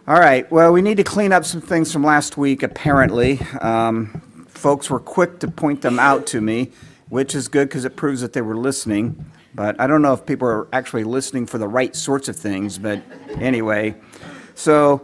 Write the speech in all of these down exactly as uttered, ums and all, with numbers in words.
All right, well, we need to clean up some things from last week, apparently. Um, folks were quick to point them out to me, which is good because it proves that they were listening. But I don't know if people are actually listening for the right sorts of things, but anyway. So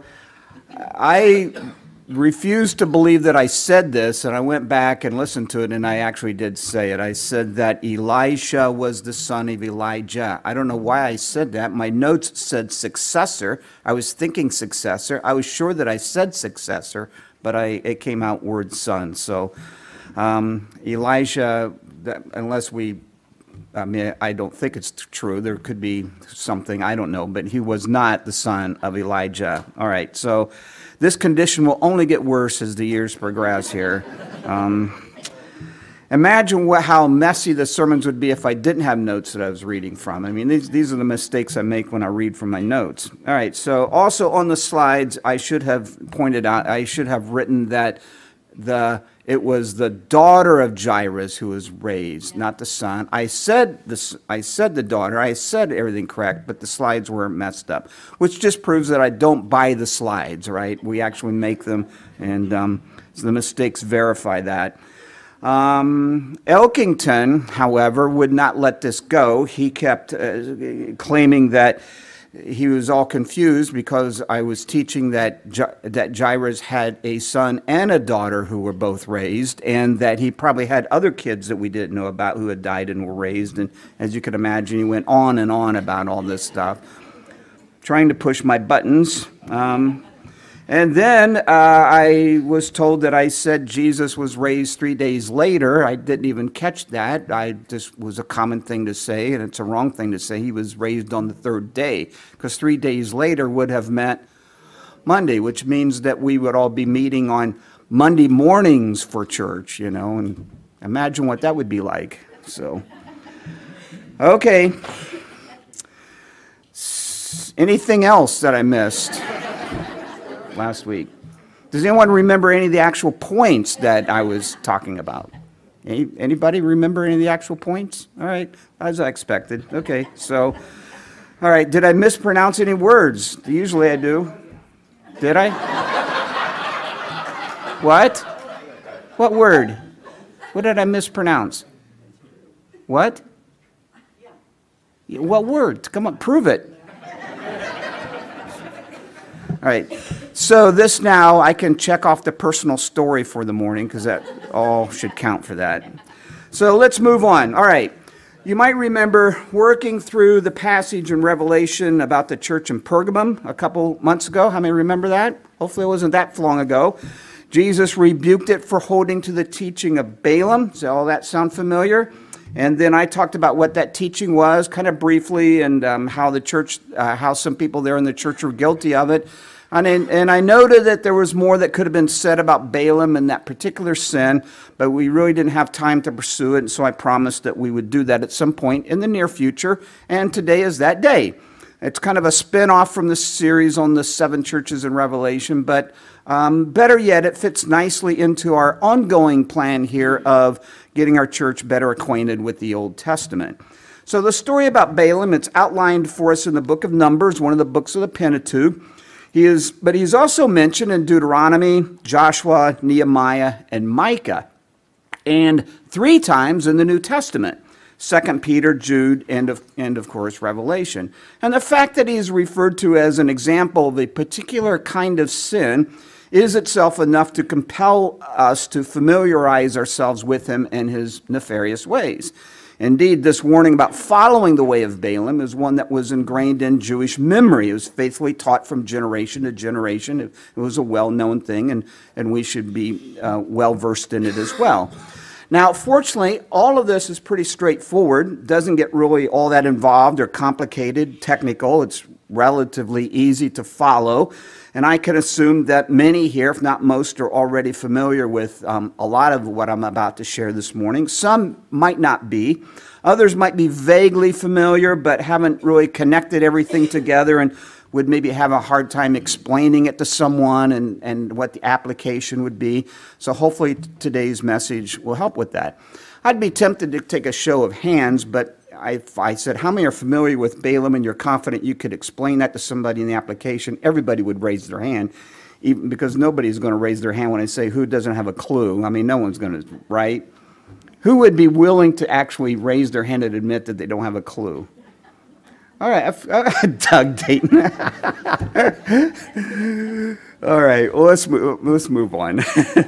I refused to believe that I said this, and I went back and listened to it, and I actually did say it. I said that Elisha was the son of Elijah. I don't know why I said that. My notes said successor. I was thinking successor. I was sure that I said successor, but I it came out word son. So um, Elisha, that, unless we, I mean, I don't think it's true. There could be something, I don't know, but he was not the son of Elijah. All right, so this condition will only get worse as the years progress here. Um, imagine what, how messy the sermons would be if I didn't have notes that I was reading from. I mean, these, these are the mistakes I make when I read from my notes. All right, so also on the slides, I should have pointed out, I should have written that the it was the daughter of Jairus who was raised, not the son. I said this. I said the daughter. I said everything correct, but the slides were messed up, which just proves that I don't buy the slides. Right? We actually make them, and um, so the mistakes verify that. Um, Elkington, however, would not let this go. He kept uh, claiming that he was all confused because I was teaching that that Jairus had a son and a daughter who were both raised, and that he probably had other kids that we didn't know about who had died and were raised. And as you can imagine, he went on and on about all this stuff, trying to push my buttons. Um, and then uh, I was told that I said Jesus was raised three days later. I didn't even catch that. I just was a common thing to say, and it's a wrong thing to say. He was raised on the third day, because three days later would have meant Monday, which means that we would all be meeting on Monday mornings for church, you know, and imagine what that would be like. So, okay. Anything else that I missed last week? Does anyone remember any of the actual points that I was talking about? Any, anybody remember any of the actual points? All right, as I expected. Okay, so, all right, did I mispronounce any words? Usually I do. Did I? What? What word? What did I mispronounce? What? What word? Come on, prove it. All right, so this now, I can check off the personal story for the morning because that all should count for that. So let's move on. All right, you might remember working through the passage in Revelation about the church in Pergamum a couple months ago. How many remember that? Hopefully it wasn't that long ago. Jesus rebuked it for holding to the teaching of Balaam. Does all that sound familiar? And then I talked about what that teaching was, kind of briefly, and um, how the church, uh, how some people there in the church were guilty of it. And, and I noted that there was more that could have been said about Balaam and that particular sin, but we really didn't have time to pursue it, and so I promised that we would do that at some point in the near future, and today is that day. It's kind of a spin-off from the series on the seven churches in Revelation, but um, better yet, it fits nicely into our ongoing plan here of getting our church better acquainted with the Old Testament. So the story about Balaam, it's outlined for us in the book of Numbers, one of the books of the Pentateuch. He is, but he's also mentioned in Deuteronomy, Joshua, Nehemiah, and Micah, and three times in the New Testament, Second Peter, Jude, and of, and of course Revelation. And the fact that he is referred to as an example of a particular kind of sin is itself enough to compel us to familiarize ourselves with him and his nefarious ways. Indeed, this warning about following the way of Balaam is one that was ingrained in Jewish memory. It was faithfully taught from generation to generation. It, it was a well-known thing, and, and we should be uh, well-versed in it as well. Now, fortunately, all of this is pretty straightforward. It doesn't get really all that involved or complicated, technical. It's relatively easy to follow. And I can assume that many here, if not most, are already familiar with um, a lot of what I'm about to share this morning. Some might not be. Others might be vaguely familiar, but haven't really connected everything together and would maybe have a hard time explaining it to someone and, and what the application would be. So hopefully today's message will help with that. I'd be tempted to take a show of hands, but I, I said, how many are familiar with Balaam, and you're confident you could explain that to somebody in the application? Everybody would raise their hand, even because nobody's going to raise their hand when I say who doesn't have a clue. I mean, no one's going to, right? Who would be willing to actually raise their hand and admit that they don't have a clue? All right, uh, Doug Dayton. All right, well, let's move, let's move on.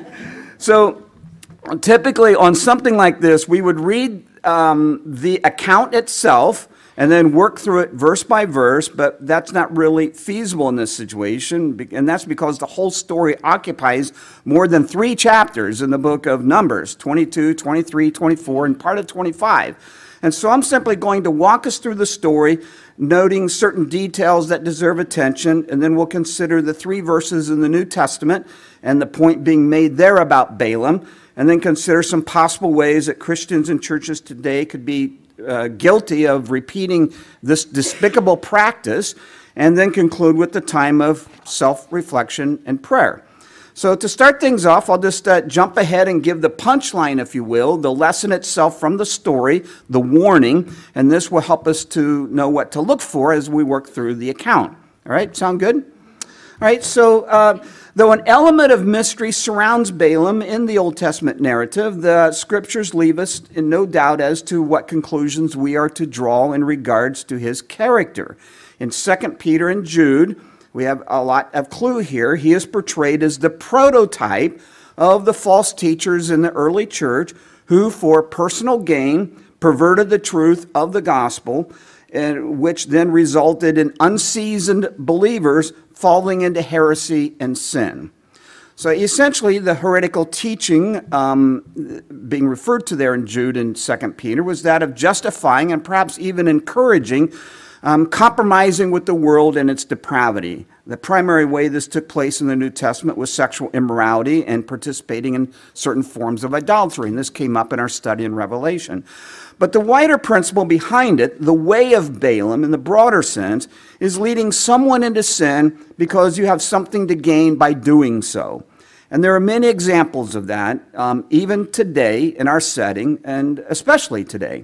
So typically on something like this, we would read um, the account itself and then work through it verse by verse, but that's not really feasible in this situation, and that's because the whole story occupies more than three chapters in the book of Numbers, twenty-two, twenty-three, twenty-four, and part of twenty-five. And so I'm simply going to walk us through the story, noting certain details that deserve attention, and then we'll consider the three verses in the New Testament and the point being made there about Balaam, and then consider some possible ways that Christians and churches today could be uh, guilty of repeating this despicable practice, and then conclude with the time of self-reflection and prayer. So to start things off, I'll just uh, jump ahead and give the punchline, if you will, the lesson itself from the story, the warning, and this will help us to know what to look for as we work through the account. All right, sound good? All right, so uh, though an element of mystery surrounds Balaam in the Old Testament narrative, the scriptures leave us in no doubt as to what conclusions we are to draw in regards to his character. In Second Peter and Jude, we have a lot of clue here. He is portrayed as the prototype of the false teachers in the early church who, for personal gain, perverted the truth of the gospel, and which then resulted in unseasoned believers falling into heresy and sin. So essentially, the heretical teaching um, being referred to there in Jude and Second Peter was that of justifying and perhaps even encouraging Um, compromising with the world and its depravity. The primary way this took place in the New Testament was sexual immorality and participating in certain forms of idolatry, and this came up in our study in Revelation. But the wider principle behind it, the way of Balaam in the broader sense, is leading someone into sin because you have something to gain by doing so. And there are many examples of that, um, even today in our setting, and especially today.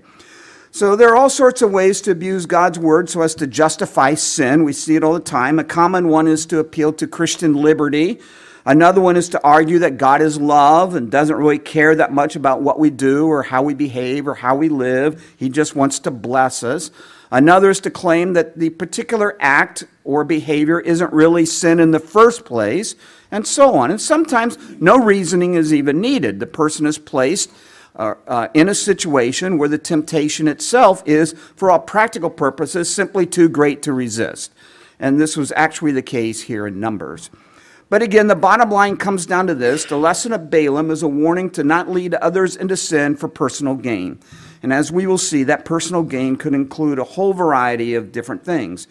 So there are all sorts of ways to abuse God's word so as to justify sin. We see it all the time. A common one is to appeal to Christian liberty. Another one is to argue that God is love and doesn't really care that much about what we do or how we behave or how we live. He just wants to bless us. Another is to claim that the particular act or behavior isn't really sin in the first place, and so on. And sometimes no reasoning is even needed. The person is placed Uh, uh, in a situation where the temptation itself is, for all practical purposes, simply too great to resist. And this was actually the case here in Numbers. But again, the bottom line comes down to this. The lesson of Balaam is a warning to not lead others into sin for personal gain. And as we will see, that personal gain could include a whole variety of different things,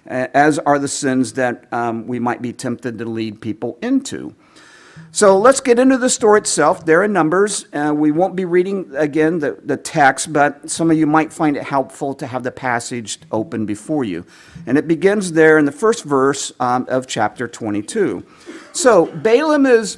as are the sins that um, we might be tempted to lead people into. So let's get into the story itself. There in Numbers. Uh, we won't be reading, again, the, the text, but some of you might find it helpful to have the passage open before you. And it begins there in the first verse um, of chapter twenty-two. So Balaam is,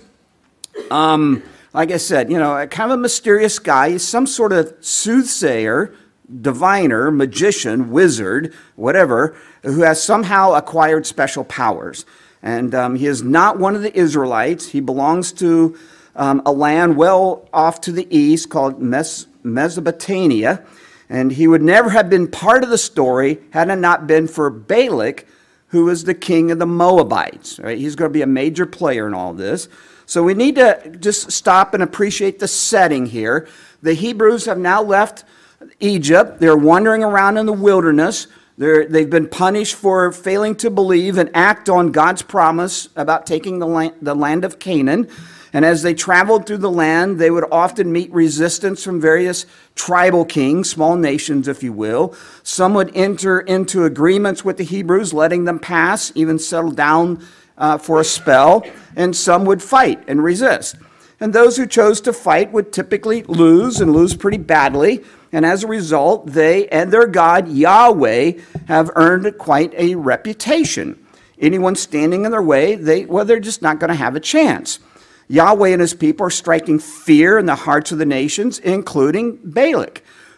um, like I said, you know, a kind of a mysterious guy. He's some sort of soothsayer, diviner, magician, wizard, whatever, who has somehow acquired special powers. And um, he is not one of the Israelites. He belongs to um, a land well off to the east called Mes- Mesopotamia. And he would never have been part of the story had it not been for Balak, who was the king of the Moabites. Right? He's going to be a major player in all this. So we need to just stop and appreciate the setting here. The Hebrews have now left Egypt. They're wandering around in the wilderness. They're, they've been punished for failing to believe and act on God's promise about taking the land, the land of Canaan. And as they traveled through the land, they would often meet resistance from various tribal kings, small nations, if you will. Some would enter into agreements with the Hebrews, letting them pass, even settle down uh, for a spell. And some would fight and resist. And those who chose to fight would typically lose, and lose pretty badly. And as a result, they and their God, Yahweh, have earned quite a reputation. Anyone standing in their way, they, well, they're just not going to have a chance. Yahweh and his people are striking fear in the hearts of the nations, including Balak,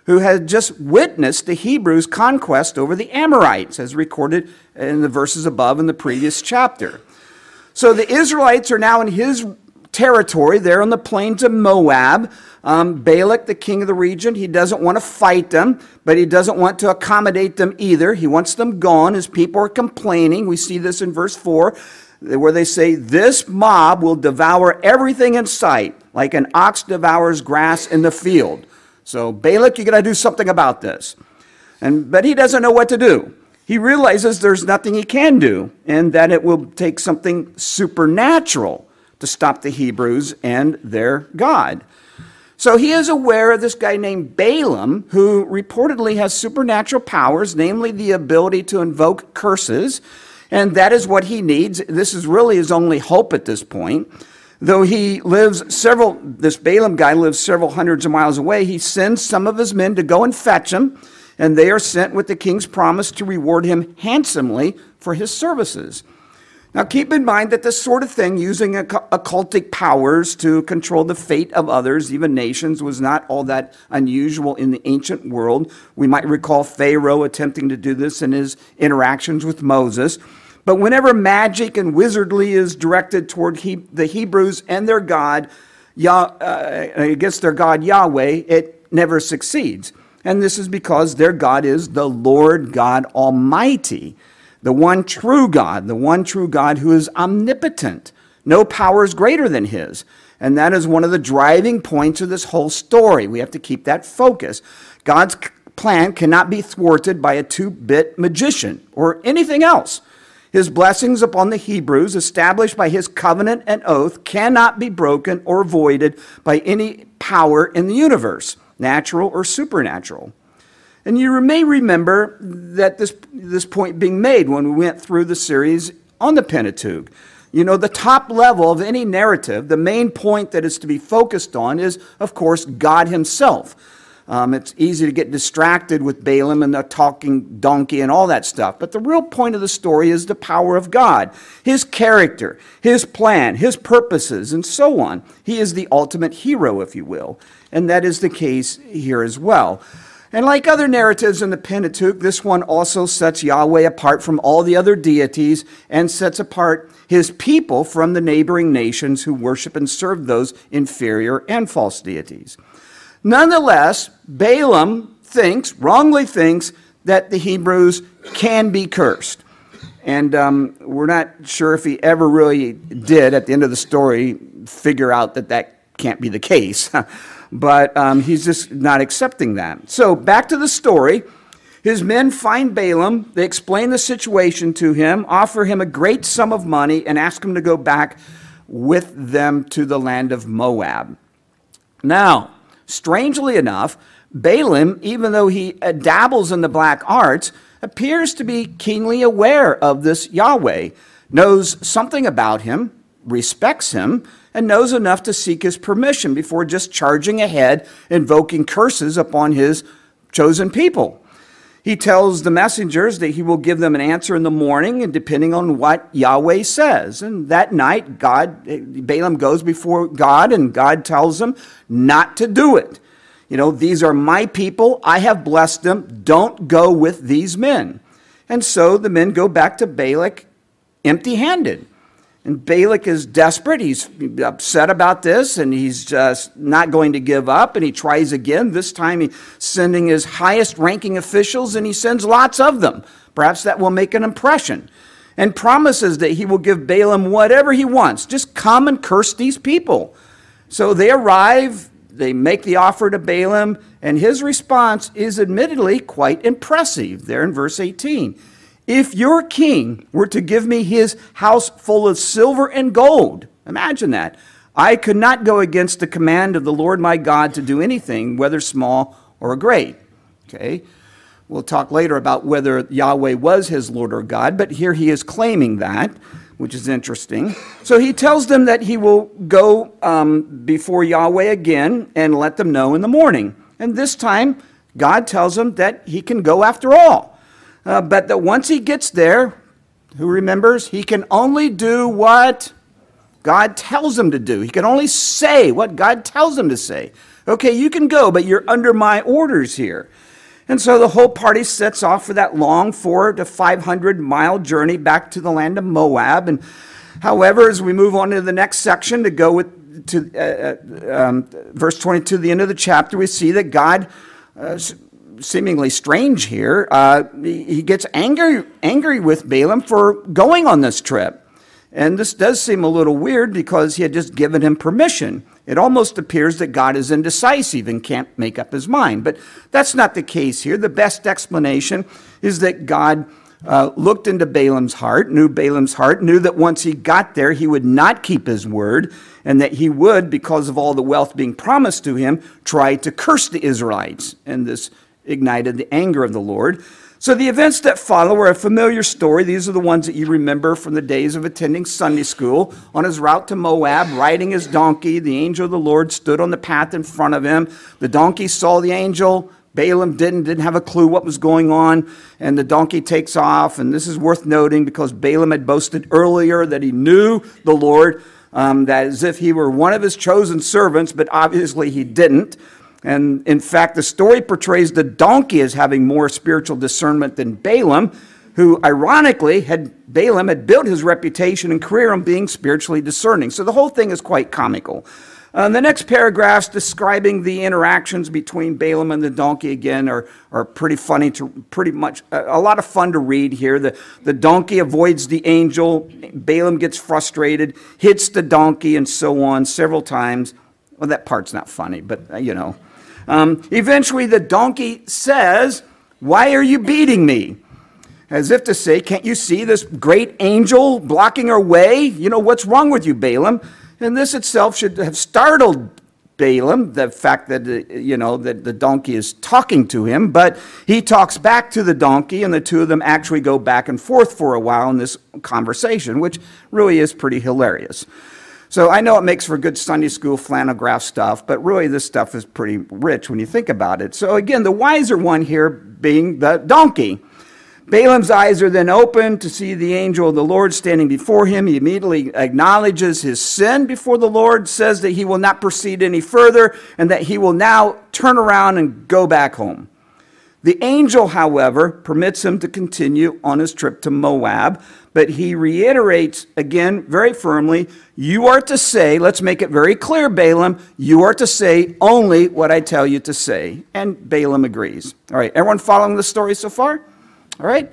who had just witnessed the Hebrews' conquest over the Amorites, as recorded in the verses above in the previous chapter. So the Israelites are now in his territory there on the plains of Moab. Um, Balak, the king of the region, he doesn't want to fight them, but he doesn't want to accommodate them either. He wants them gone. His people are complaining. We see this in verse four, where they say, "This mob will devour everything in sight, like an ox devours grass in the field." So Balak, you got to do something about this. And but he doesn't know what to do. He realizes there's nothing he can do, and that it will take something supernatural to stop the Hebrews and their God. So he is aware of this guy named Balaam, who reportedly has supernatural powers, namely the ability to invoke curses, and that is what he needs. This is really his only hope at this point. Though he lives several, this Balaam guy lives several hundreds of miles away, he sends some of his men to go and fetch him, and they are sent with the king's promise to reward him handsomely for his services. Now keep in mind that this sort of thing, using occultic powers to control the fate of others, even nations, was not all that unusual in the ancient world. We might recall Pharaoh attempting to do this in his interactions with Moses. But whenever magic and wizardry is directed toward he, the Hebrews and their God, Yah, uh, against their God Yahweh, it never succeeds. And this is because their God is the Lord God Almighty, the one true God, the one true God who is omnipotent. No power is greater than his. And that is one of the driving points of this whole story. We have to keep that focus. God's plan cannot be thwarted by a two-bit magician or anything else. His blessings upon the Hebrews, established by his covenant and oath, cannot be broken or voided by any power in the universe, natural or supernatural. And you may remember that this, this point being made when we went through the series on the Pentateuch. You know, the top level of any narrative, the main point that is to be focused on is, of course, God himself. Um, it's easy to get distracted with Balaam and the talking donkey and all that stuff. But the real point of the story is the power of God, his character, his plan, his purposes, and so on. He is the ultimate hero, if you will. And that is the case here as well. And like other narratives in the Pentateuch, this one also sets Yahweh apart from all the other deities and sets apart his people from the neighboring nations who worship and serve those inferior and false deities. Nonetheless, Balaam thinks, wrongly thinks, that the Hebrews can be cursed. And um, we're not sure if he ever really did, at the end of the story, figure out that that can't be the case. But um, he's just not accepting that. So back to the story. His men find Balaam. They explain the situation to him, offer him a great sum of money, and ask him to go back with them to the land of Moab. Now, strangely enough, Balaam, even though he dabbles in the black arts, appears to be keenly aware of this Yahweh, knows something about him, respects him, and knows enough to seek his permission before just charging ahead, invoking curses upon his chosen people. He tells the messengers that he will give them an answer in the morning, and depending on what Yahweh says. And that night, God, Balaam goes before God, and God tells him not to do it. You know, these are my people. I have blessed them. Don't go with these men. And so the men go back to Balak empty-handed. And Balak is desperate. He's upset about this, and he's just not going to give up. And he tries again. This time he's sending his highest-ranking officials, and he sends lots of them. Perhaps that will make an impression. And promises that he will give Balaam whatever he wants. Just come and curse these people. So they arrive. They make the offer to Balaam, and his response is admittedly quite impressive there in verse eighteen. If your king were to give me his house full of silver and gold, imagine that, I could not go against the command of the Lord my God to do anything, whether small or great. Okay, we'll talk later about whether Yahweh was his Lord or God, but here he is claiming that, which is interesting. So he tells them that he will go um, before Yahweh again and let them know in the morning. And this time, God tells him that he can go after all. Uh, but that once he gets there, who remembers? He can only do what God tells him to do. He can only say what God tells him to say. Okay, you can go, but you're under my orders here. And so the whole party sets off for that long four to five hundred mile journey back to the land of Moab. And however, as we move on to the next section to go with to uh, um, verse twenty-two, the end of the chapter, we see that God, uh, seemingly strange here, uh, he gets angry angry with Balaam for going on this trip. And this does seem a little weird because he had just given him permission. It almost appears that God is indecisive and can't make up his mind. But that's not the case here. The best explanation is that God uh, looked into Balaam's heart, knew Balaam's heart, knew that once he got there, he would not keep his word, and that he would, because of all the wealth being promised to him, try to curse the Israelites. And this ignited the anger of the Lord. So the events that follow are a familiar story. These are the ones that you remember from the days of attending Sunday school. On his route to Moab, riding his donkey, the angel of the Lord stood on the path in front of him. The donkey saw the angel. Balaam didn't, didn't have a clue what was going on, and the donkey takes off. And this is worth noting because Balaam had boasted earlier that he knew the Lord, um, that as if he were one of his chosen servants, but obviously he didn't. And in fact, the story portrays the donkey as having more spiritual discernment than Balaam, who ironically had Balaam had built his reputation and career on being spiritually discerning. So the whole thing is quite comical. Uh, the next paragraphs describing the interactions between Balaam and the donkey again are, are pretty funny to pretty much a, a lot of fun to read here. The, the donkey avoids the angel. Balaam gets frustrated, hits the donkey, and so on several times. Well, that part's not funny, but uh, you know. Um, eventually, the donkey says, "Why are you beating me?" As if to say, can't you see this great angel blocking our way? You know, what's wrong with you, Balaam? And this itself should have startled Balaam, the fact that, uh, you know, that the donkey is talking to him. But he talks back to the donkey, and the two of them actually go back and forth for a while in this conversation, which really is pretty hilarious. So I know it makes for good Sunday school flannel graph stuff, but really this stuff is pretty rich when you think about it. So again, the wiser one here being the donkey. Balaam's eyes are then opened to see the angel of the Lord standing before him. He immediately acknowledges his sin before the Lord, says that he will not proceed any further, and that he will now turn around and go back home. The angel, however, permits him to continue on his trip to Moab, but he reiterates again very firmly, you are to say, let's make it very clear, Balaam, you are to say only what I tell you to say. And Balaam agrees. All right, everyone following the story so far? All right.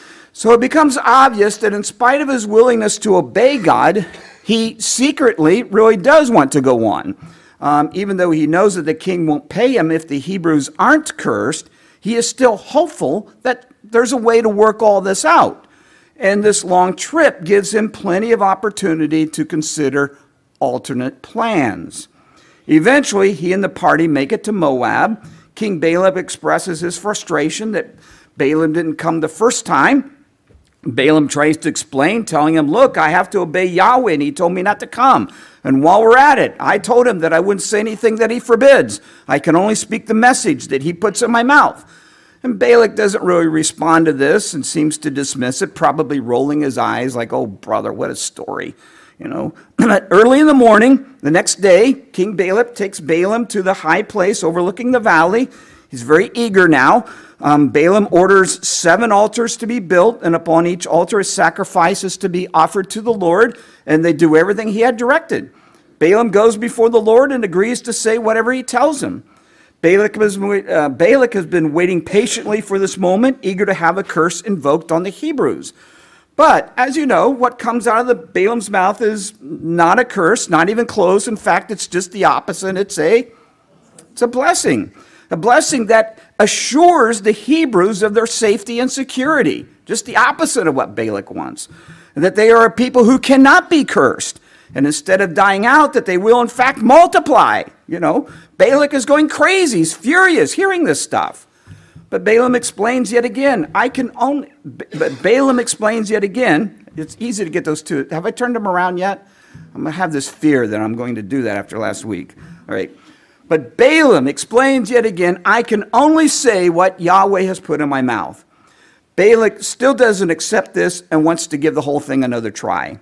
So it becomes obvious that in spite of his willingness to obey God, he secretly really does want to go on. Um, even though he knows that the king won't pay him if the Hebrews aren't cursed, he is still hopeful that there's a way to work all this out. And this long trip gives him plenty of opportunity to consider alternate plans. Eventually, he and the party make it to Moab. King Balak expresses his frustration that Balaam didn't come the first time. Balaam tries to explain, telling him, look, I have to obey Yahweh, and he told me not to come. And while we're at it, I told him that I wouldn't say anything that he forbids. I can only speak the message that he puts in my mouth. And Balak doesn't really respond to this and seems to dismiss it, probably rolling his eyes like, oh, brother, what a story. You know, early in the morning, the next day, King Balak takes Balaam to the high place overlooking the valley. He's very eager now. Um, Balaam orders seven altars to be built, and upon each altar a sacrifice is to be offered to the Lord, and they do everything he had directed. Balaam goes before the Lord and agrees to say whatever he tells him. Balak has, uh, Balak has been waiting patiently for this moment, eager to have a curse invoked on the Hebrews. But, as you know, what comes out of the Balaam's mouth is not a curse, not even close. In fact, it's just the opposite. It's a, it's a blessing. A blessing that assures the Hebrews of their safety and security. Just the opposite of what Balak wants. And that they are a people who cannot be cursed. And instead of dying out, that they will in fact multiply. You know, Balak is going crazy. He's furious hearing this stuff. But Balaam explains yet again, I can only, but Balaam explains yet again, it's easy to get those two. Have I turned them around yet? I'm going to have this fear that I'm going to do that after last week. All right. But Balaam explains yet again, I can only say what Yahweh has put in my mouth. Balak still doesn't accept this and wants to give the whole thing another try.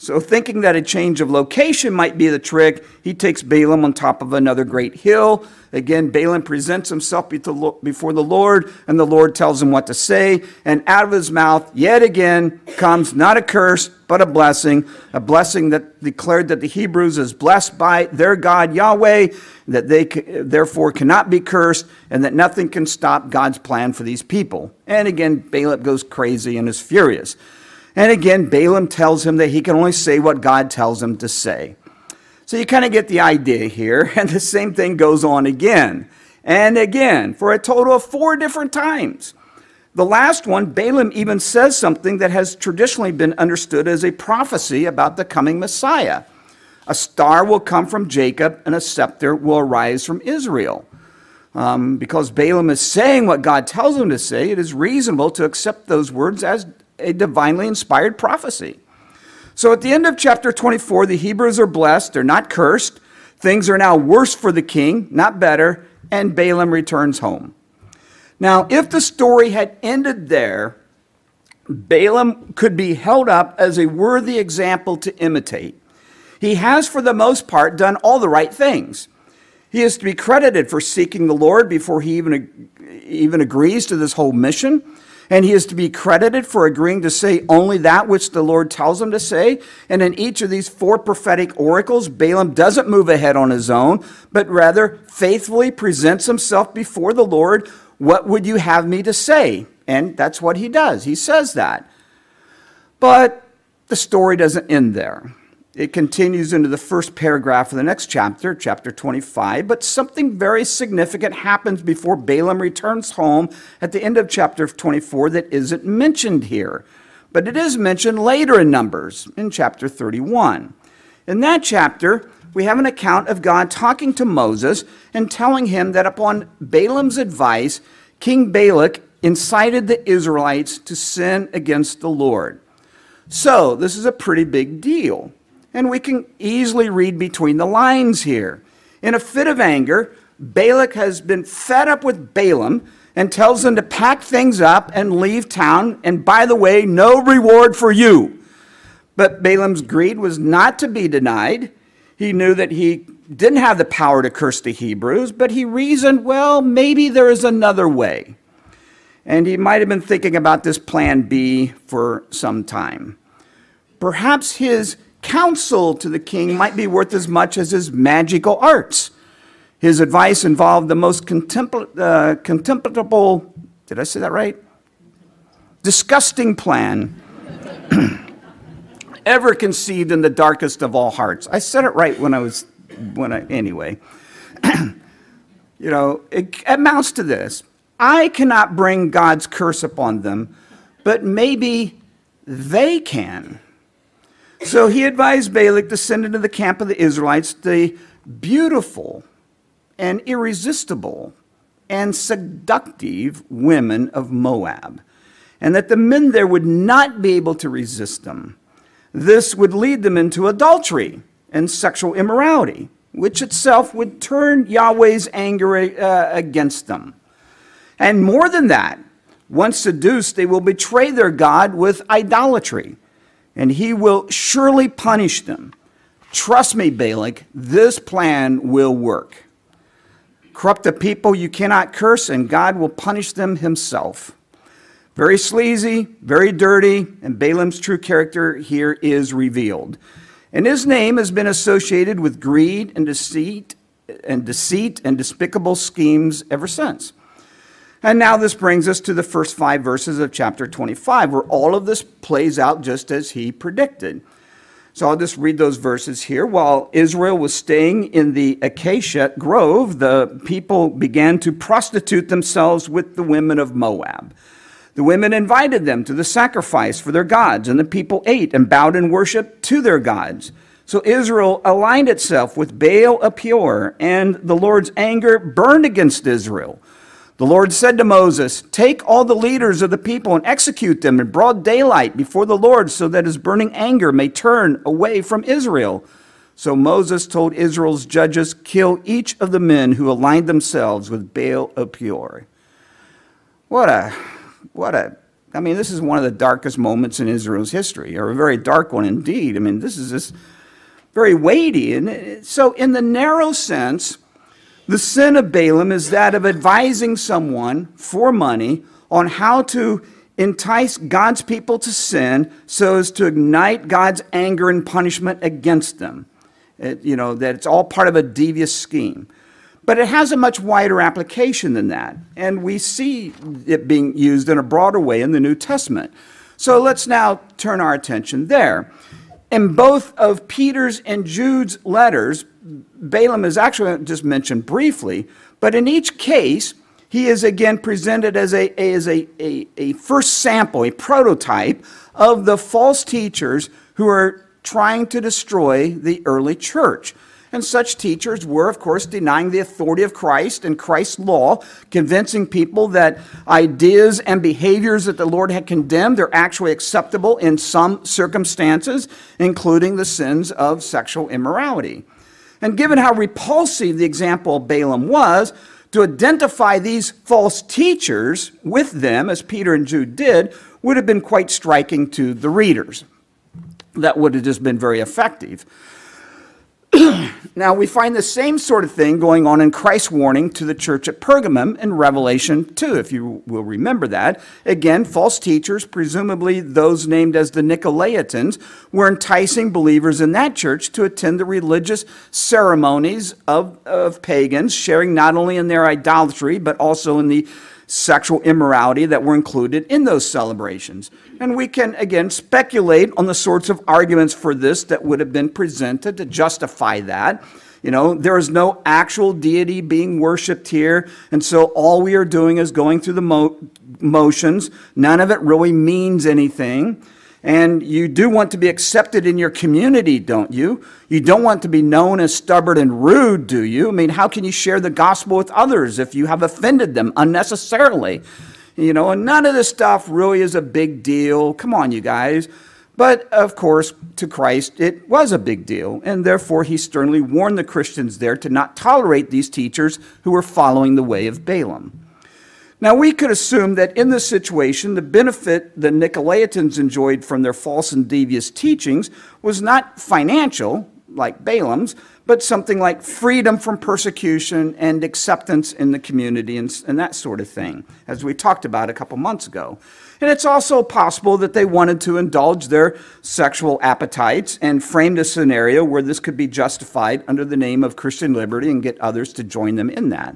So thinking that a change of location might be the trick, he takes Balaam on top of another great hill. Again, Balaam presents himself before the Lord, and the Lord tells him what to say. And out of his mouth, yet again, comes not a curse, but a blessing, a blessing that declared that the Hebrews is blessed by their God, Yahweh, that they therefore cannot be cursed, and that nothing can stop God's plan for these people. And again, Balaam goes crazy and is furious. And again, Balaam tells him that he can only say what God tells him to say. So you kind of get the idea here, and the same thing goes on again and again for a total of four different times. The last one, Balaam even says something that has traditionally been understood as a prophecy about the coming Messiah. A star will come from Jacob, and a scepter will arise from Israel. Um, because Balaam is saying what God tells him to say, it is reasonable to accept those words as a divinely inspired prophecy. So at the end of chapter twenty-four, the Hebrews are blessed, they're not cursed. Things are now worse for the king, not better, and Balaam returns home. Now, if the story had ended there, Balaam could be held up as a worthy example to imitate. He has, for the most part, done all the right things. He is to be credited for seeking the Lord before he even, even agrees to this whole mission. And he is to be credited for agreeing to say only that which the Lord tells him to say. And in each of these four prophetic oracles, Balaam doesn't move ahead on his own, but rather faithfully presents himself before the Lord. What would you have me to say? And that's what he does. He says that. But the story doesn't end there. It continues into the first paragraph of the next chapter, chapter twenty-five, but something very significant happens before Balaam returns home at the end of chapter twenty-four that isn't mentioned here. But it is mentioned later in Numbers, in chapter thirty-one. In that chapter, we have an account of God talking to Moses and telling him that upon Balaam's advice, King Balak incited the Israelites to sin against the Lord. So, this is a pretty big deal. And we can easily read between the lines here. In a fit of anger, Balak has been fed up with Balaam and tells him to pack things up and leave town. And by the way, no reward for you. But Balaam's greed was not to be denied. He knew that he didn't have the power to curse the Hebrews, but he reasoned, well, maybe there is another way. And he might have been thinking about this plan B for some time. Perhaps his counsel to the king might be worth as much as his magical arts. His advice involved the most contempl- uh, contemptible, did I say that right? Disgusting plan ever conceived in the darkest of all hearts. I said it right when I was, when I, anyway. You know, it amounts to this. I cannot bring God's curse upon them, but maybe they can. So he advised Balak to send into the camp of the Israelites the beautiful and irresistible and seductive women of Moab, and that the men there would not be able to resist them. This would lead them into adultery and sexual immorality, which itself would turn Yahweh's anger uh, against them. And more than that, once seduced, they will betray their God with idolatry, and he will surely punish them. Trust me, Balak, this plan will work. Corrupt the people you cannot curse, and God will punish them himself. Very sleazy, very dirty, and Balaam's true character here is revealed. And his name has been associated with greed and deceit and deceit and despicable schemes ever since. And now this brings us to the first five verses of chapter twenty-five, where all of this plays out just as he predicted. So I'll just read those verses here. While Israel was staying in the acacia grove, the people began to prostitute themselves with the women of Moab. The women invited them to the sacrifice for their gods, and the people ate and bowed in worship to their gods. So Israel aligned itself with Baal of Peor, and the Lord's anger burned against Israel. The Lord said to Moses, "Take all the leaders of the people and execute them in broad daylight before the Lord, so that his burning anger may turn away from Israel." So Moses told Israel's judges, "Kill each of the men who aligned themselves with Baal of Peor." What a, what a I mean, this is one of the darkest moments in Israel's history, or a very dark one indeed. I mean, this is just very weighty. And so in the narrow sense, the sin of Balaam is that of advising someone for money on how to entice God's people to sin so as to ignite God's anger and punishment against them. It, you know, that it's all part of a devious scheme. But it has a much wider application than that. And we see it being used in a broader way in the New Testament. So let's now turn our attention there. In both of Peter's and Jude's letters, Balaam is actually just mentioned briefly, but in each case, he is again presented as a, as a, a, a first sample, a prototype of the false teachers who are trying to destroy the early church. And such teachers were, of course, denying the authority of Christ and Christ's law, convincing people that ideas and behaviors that the Lord had condemned are actually acceptable in some circumstances, including the sins of sexual immorality. And given how repulsive the example of Balaam was, to identify these false teachers with them, as Peter and Jude did, would have been quite striking to the readers. That would have just been very effective. Now, we find the same sort of thing going on in Christ's warning to the church at Pergamum in Revelation two, if you will remember that. Again, false teachers, presumably those named as the Nicolaitans, were enticing believers in that church to attend the religious ceremonies of, of pagans, sharing not only in their idolatry, but also in the sexual immorality that were included in those celebrations. And we can, again, speculate on the sorts of arguments for this that would have been presented to justify that. You know, there is no actual deity being worshipped here, and so all we are doing is going through the mo- motions. None of it really means anything. And you do want to be accepted in your community, don't you? You don't want to be known as stubborn and rude, do you? I mean, how can you share the gospel with others if you have offended them unnecessarily? You know, and none of this stuff really is a big deal. Come on, you guys. But, of course, to Christ, it was a big deal. And therefore, he sternly warned the Christians there to not tolerate these teachers who were following the way of Balaam. Now, we could assume that in this situation, the benefit the Nicolaitans enjoyed from their false and devious teachings was not financial, like Balaam's, but something like freedom from persecution and acceptance in the community and, and that sort of thing, as we talked about a couple months ago. And it's also possible that they wanted to indulge their sexual appetites and framed a scenario where this could be justified under the name of Christian liberty and get others to join them in that.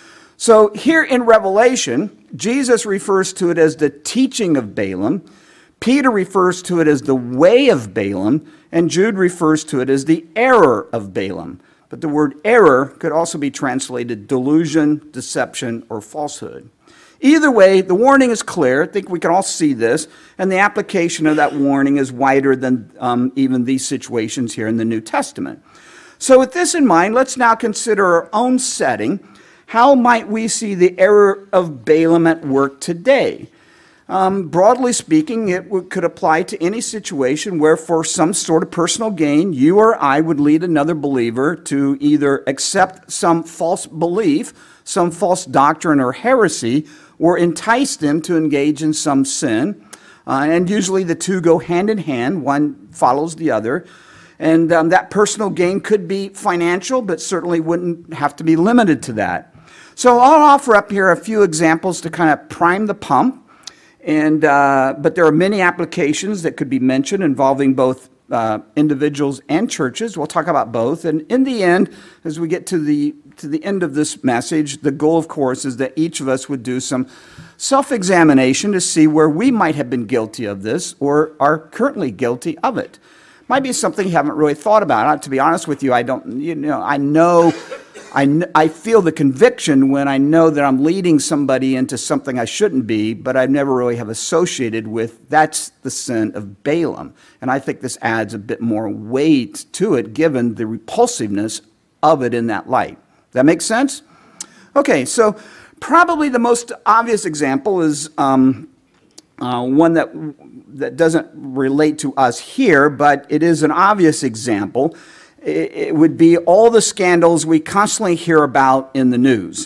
So here in Revelation, Jesus refers to it as the teaching of Balaam, Peter refers to it as the way of Balaam, and Jude refers to it as the error of Balaam. But the word error could also be translated delusion, deception, or falsehood. Either way, the warning is clear. I think we can all see this, and the application of that warning is wider than um, even these situations here in the New Testament. So with this in mind, let's now consider our own setting. How might we see the error of Balaam at work today? Um, broadly speaking, it w- could apply to any situation where for some sort of personal gain, you or I would lead another believer to either accept some false belief, some false doctrine or heresy, or entice them to engage in some sin. Uh, and usually the two go hand in hand, one follows the other. And um, that personal gain could be financial, but certainly wouldn't have to be limited to that. So I'll offer up here a few examples to kind of prime the pump, and uh, but there are many applications that could be mentioned involving both uh, individuals and churches. We'll talk about both, and in the end, as we get to the to the end of this message, the goal, of course, is that each of us would do some self-examination to see where we might have been guilty of this or are currently guilty of it. Might be something you haven't really thought about. To be honest with you, I don't. You know, I know. I, I feel the conviction when I know that I'm leading somebody into something I shouldn't be, but I never really have associated with that's the sin of Balaam. And I think this adds a bit more weight to it given the repulsiveness of it in that light. Does that make sense? Okay, so probably the most obvious example is um, uh, one that, that doesn't relate to us here, but it is an obvious example. It would be all the scandals we constantly hear about in the news.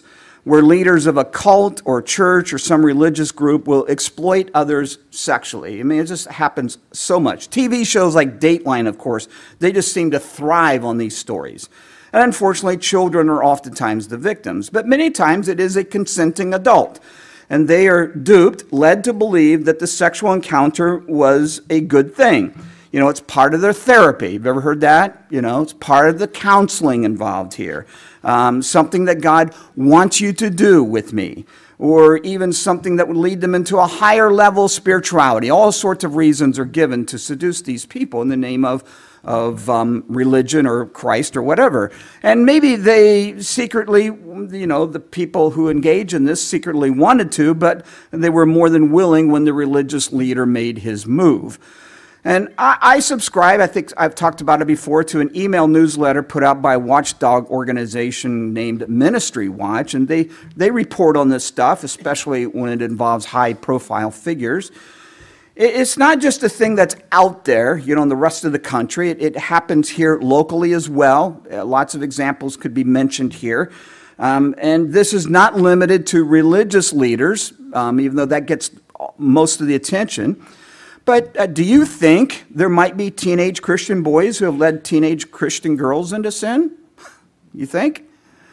where leaders of a cult or church or some religious group will exploit others sexually. I mean, it just happens so much. T V shows like Dateline, of course, they just seem to thrive on these stories. And unfortunately, children are oftentimes the victims. But many times it is a consenting adult. And they are duped, led to believe that the sexual encounter was a good thing. You know, it's part of their therapy. You've ever heard that? You know, it's part of the counseling involved here. Um, something that God wants you to do with me. Or even something that would lead them into a higher level of spirituality. All sorts of reasons are given to seduce these people in the name of, of um, religion or Christ or whatever. And maybe they secretly, you know, the people who engage in this secretly wanted to, but they were more than willing when the religious leader made his move. And I, I subscribe, I think I've talked about it before, to an email newsletter put out by a watchdog organization named Ministry Watch. And they, they report on this stuff, especially when it involves high-profile figures. It, it's not just a thing that's out there, you know, in the rest of the country. It, it happens here locally as well. Uh, lots of examples could be mentioned here. Um, and this is not limited to religious leaders, um, even though that gets most of the attention. But uh, do you think there might be teenage Christian boys who have led teenage Christian girls into sin? You think?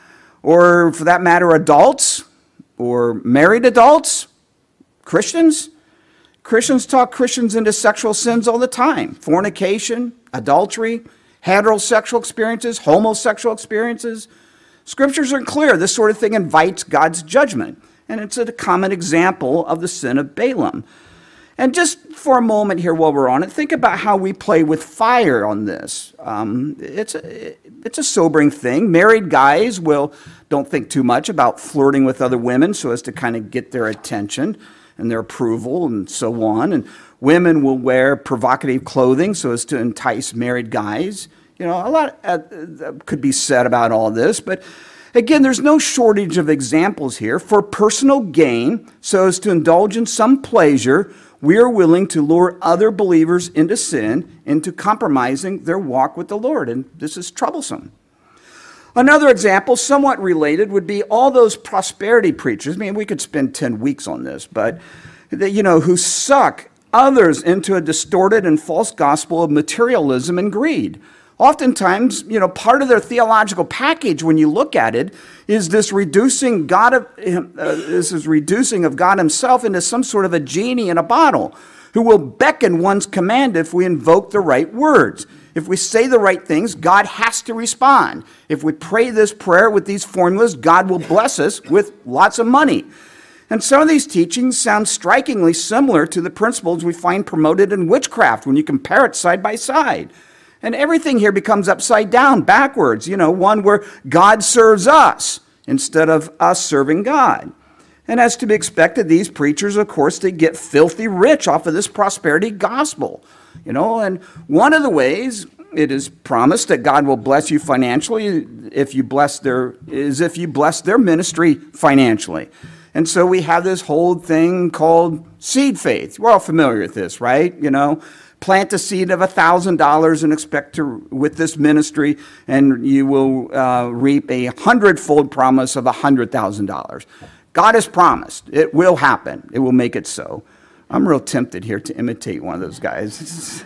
Or for that matter, adults? Or married adults? Christians? Christians talk Christians into sexual sins all the time. Fornication, adultery, heterosexual experiences, homosexual experiences. Scriptures are clear. This sort of thing invites God's judgment. And it's a common example of the sin of Balaam. And just for a moment here while we're on it, think about how we play with fire on this. Um, it's, a, it's a sobering thing. Married guys will, don't think too much about flirting with other women so as to kind of get their attention and their approval and so on. And women will wear provocative clothing so as to entice married guys. You know, a lot uh, could be said about all this, but again, there's no shortage of examples here. For personal gain, so as to indulge in some pleasure, we are willing to lure other believers into sin, into compromising their walk with the Lord, and this is troublesome. Another example, somewhat related, would be all those prosperity preachers. I mean, we could spend ten weeks on this, but, you know, who suck others into a distorted and false gospel of materialism and greed. Oftentimes, you know, part of their theological package, when you look at it, is this reducing God of uh, this is reducing of God Himself into some sort of a genie in a bottle, who will beckon one's command if we invoke the right words. If we say the right things, God has to respond. If we pray this prayer with these formulas, God will bless us with lots of money. And some of these teachings sound strikingly similar to the principles we find promoted in witchcraft when you compare it side by side. And everything here becomes upside down, backwards, you know, one where God serves us instead of us serving God. And as to be expected, these preachers, of course, they get filthy rich off of this prosperity gospel. You know, and one of the ways it is promised that God will bless you financially if you bless their, is if you bless their ministry financially. And so we have this whole thing called seed faith. We're all familiar with this, right? You know, plant a seed of one thousand dollars and expect to, with this ministry, and you will uh, reap a hundredfold promise of one hundred thousand dollars. God has promised. It will happen. It will make it so. I'm real tempted here to imitate one of those guys.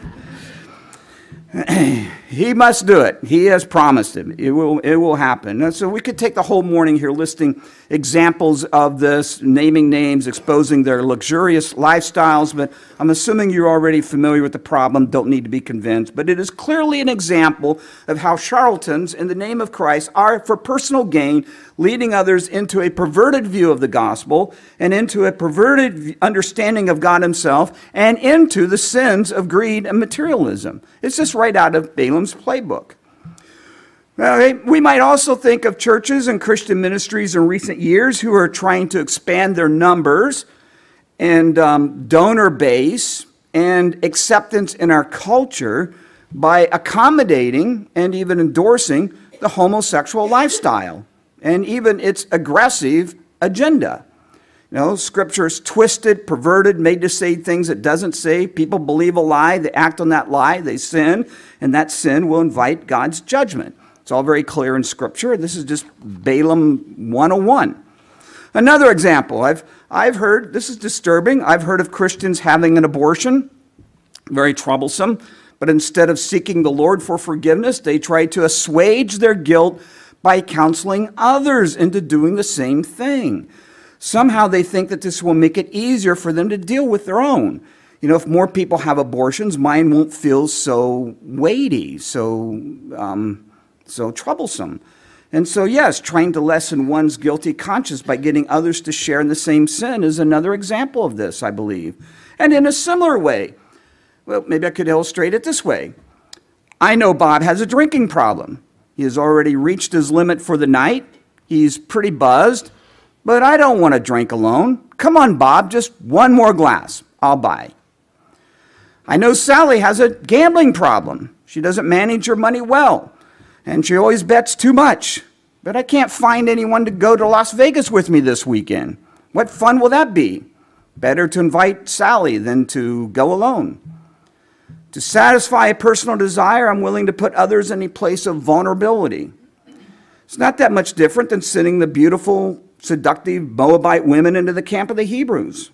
He must do it. He has promised it. It will, it will happen. And so we could take the whole morning here listing examples of this, naming names, exposing their luxurious lifestyles, but I'm assuming you're already familiar with the problem, don't need to be convinced. But it is clearly an example of how charlatans in the name of Christ are, for personal gain, leading others into a perverted view of the gospel and into a perverted understanding of God Himself and into the sins of greed and materialism. It's just right out of Balaam's playbook. Well, we might also think of churches and Christian ministries in recent years who are trying to expand their numbers and um, donor base and acceptance in our culture by accommodating and even endorsing the homosexual lifestyle and even its aggressive agenda. You know, Scripture is twisted, perverted, made to say things it doesn't say. People believe a lie, they act on that lie, they sin, and that sin will invite God's judgment. It's all very clear in Scripture. This is just Balaam one oh one. Another example, I've, I've heard, this is disturbing, I've heard of Christians having an abortion, very troublesome, but instead of seeking the Lord for forgiveness, they try to assuage their guilt by counseling others into doing the same thing. Somehow they think that this will make it easier for them to deal with their own. You know, if more people have abortions, mine won't feel so weighty, so, um, so troublesome. And so, yes, trying to lessen one's guilty conscience by getting others to share in the same sin is another example of this, I believe. And in a similar way, well, maybe I could illustrate it this way. I know Bob has a drinking problem. He has already reached his limit for the night. He's pretty buzzed, but I don't want to drink alone. Come on, Bob, just one more glass. I'll buy. I know Sally has a gambling problem. She doesn't manage her money well, and she always bets too much. But I can't find anyone to go to Las Vegas with me this weekend. What fun will that be? Better to invite Sally than to go alone. To satisfy a personal desire, I'm willing to put others in a place of vulnerability. It's not that much different than sending the beautiful, seductive Moabite women into the camp of the Hebrews.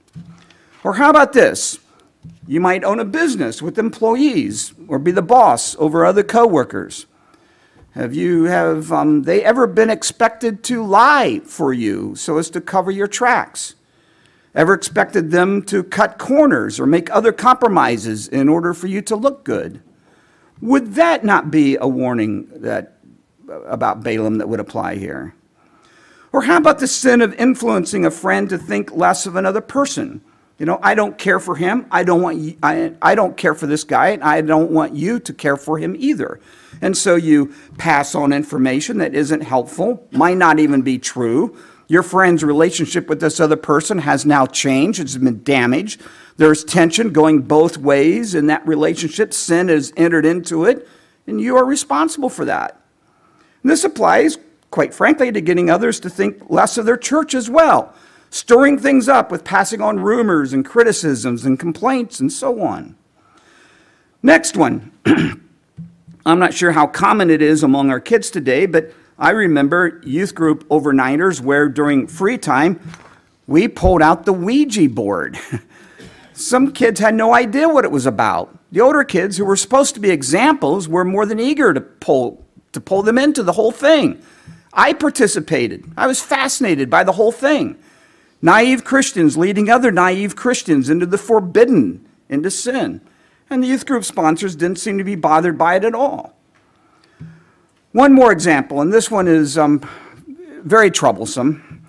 Or how about this? You might own a business with employees or be the boss over other coworkers. Have you have um, they ever been expected to lie for you so as to cover your tracks? Ever expected them to cut corners or make other compromises in order for you to look good? Would that not be a warning that about Balaam that would apply here? Or how about the sin of influencing a friend to think less of another person? You know, I don't care for him. I don't want you, I, I don't care for this guy, and I don't want you to care for him either. And so you pass on information that isn't helpful, might not even be true. Your friend's relationship with this other person has now changed. It's been damaged. There's tension going both ways in that relationship. Sin has entered into it, and you are responsible for that. And this applies, quite frankly, to getting others to think less of their church as well, stirring things up with passing on rumors and criticisms and complaints and so on. Next one. I'm not sure how common it is among our kids today, but I remember youth group overnighters where during free time, we pulled out the Ouija board. Some kids had no idea what it was about. The older kids, who were supposed to be examples, were more than eager to pull, to pull them into the whole thing. I participated. I was fascinated by the whole thing. Naive Christians leading other naive Christians into the forbidden, into sin. And the youth group sponsors didn't seem to be bothered by it at all. One more example, and this one is um, very troublesome.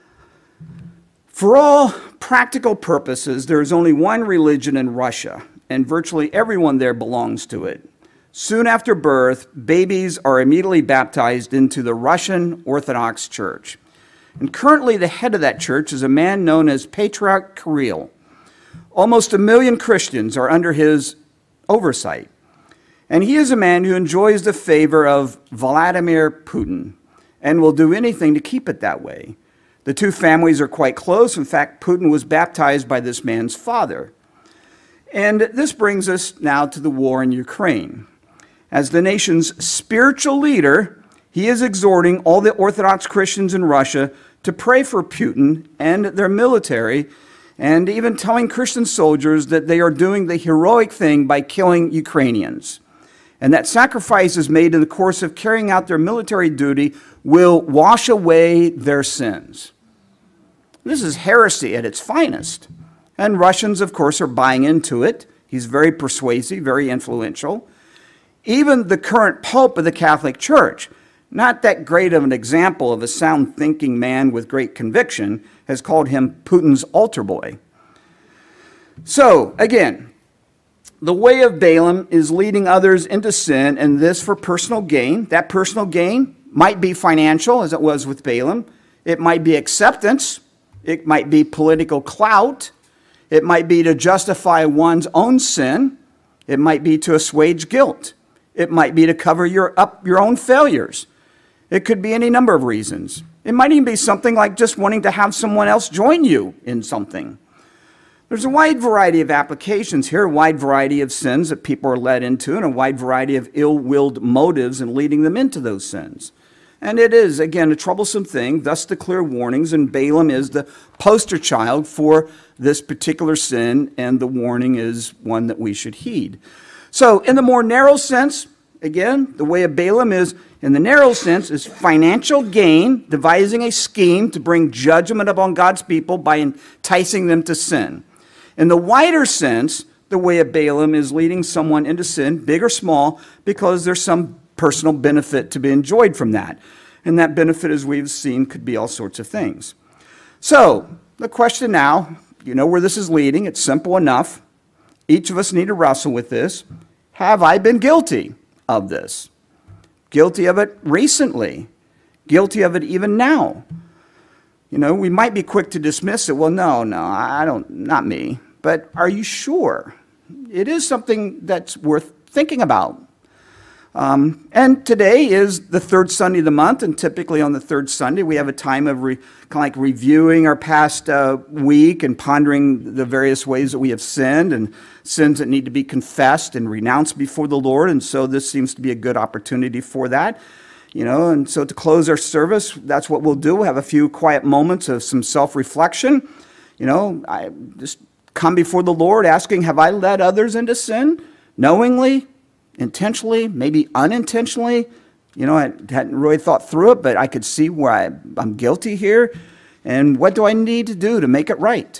For all practical purposes, there is only one religion in Russia, and virtually everyone there belongs to it. Soon after birth, babies are immediately baptized into the Russian Orthodox Church. And currently the head of that church is a man known as Patriarch Kirill. Almost a million Christians are under his oversight. And he is a man who enjoys the favor of Vladimir Putin and will do anything to keep it that way. The two families are quite close. In fact, Putin was baptized by this man's father. And this brings us now to the war in Ukraine. As the nation's spiritual leader, he is exhorting all the Orthodox Christians in Russia to pray for Putin and their military, and even telling Christian soldiers that they are doing the heroic thing by killing Ukrainians, and that sacrifices made in the course of carrying out their military duty will wash away their sins. This is heresy at its finest. And Russians, of course, are buying into it. He's very persuasive, very influential. Even the current Pope of the Catholic Church, not that great of an example of a sound-thinking man with great conviction, has called him Putin's altar boy. So, again, the way of Balaam is leading others into sin, and this for personal gain. That personal gain might be financial, as it was with Balaam. It might be acceptance. It might be political clout. It might be to justify one's own sin. It might be to assuage guilt. It might be to cover your, up your own failures. It could be any number of reasons. It might even be something like just wanting to have someone else join you in something. There's a wide variety of applications here, a wide variety of sins that people are led into, and a wide variety of ill-willed motives in leading them into those sins. And it is, again, a troublesome thing, thus the clear warnings, and Balaam is the poster child for this particular sin, and the warning is one that we should heed. So, in the more narrow sense, again, the way of Balaam is, in the narrow sense, is financial gain, devising a scheme to bring judgment upon God's people by enticing them to sin. In the wider sense, the way of Balaam is leading someone into sin, big or small, because there's some personal benefit to be enjoyed from that. And that benefit, as we've seen, could be all sorts of things. So, the question now, you know where this is leading. It's simple enough. Each of us need to wrestle with this. Have I been guilty of this? Guilty of it recently? Guilty of it even now? You know, we might be quick to dismiss it. Well, no, no, I don't, not me. But are you sure? It is something that's worth thinking about. Um, and today is the third Sunday of the month, and typically on the third Sunday we have a time of re, kind of like reviewing our past uh, week and pondering the various ways that we have sinned and sins that need to be confessed and renounced before the Lord. And so this seems to be a good opportunity for that. You know, and so to close our service, that's what we'll do. We'll have a few quiet moments of some self-reflection. You know, I just come before the Lord asking, have I led others into sin knowingly, intentionally, maybe unintentionally? You know, I hadn't really thought through it, but I could see where I, I'm guilty here. And what do I need to do to make it right?